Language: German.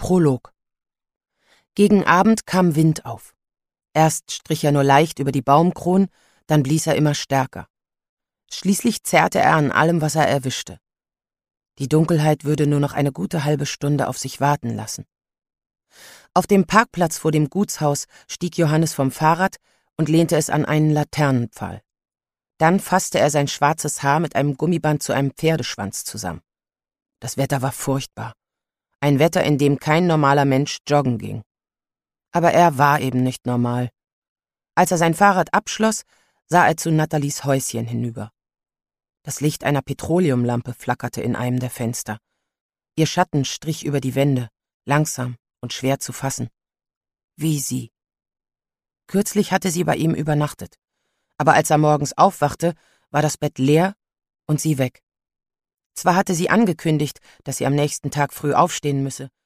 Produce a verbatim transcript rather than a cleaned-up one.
Prolog. Gegen Abend kam Wind auf. Erst strich er nur leicht über die Baumkronen, dann blies er immer stärker. Schließlich zerrte er an allem, was er erwischte. Die Dunkelheit würde nur noch eine gute halbe Stunde auf sich warten lassen. Auf dem Parkplatz vor dem Gutshaus stieg Johannes vom Fahrrad und lehnte es an einen Laternenpfahl. Dann fasste er sein schwarzes Haar mit einem Gummiband zu einem Pferdeschwanz zusammen. Das Wetter war furchtbar. Ein Wetter, in dem kein normaler Mensch joggen ging. Aber er war eben nicht normal. Als er sein Fahrrad abschloss, sah er zu Nathalies Häuschen hinüber. Das Licht einer Petroleumlampe flackerte in einem der Fenster. Ihr Schatten strich über die Wände, langsam und schwer zu fassen. Wie sie. Kürzlich hatte sie bei ihm übernachtet. Aber als er morgens aufwachte, war das Bett leer und sie weg. Zwar hatte sie angekündigt, dass sie am nächsten Tag früh aufstehen müsse,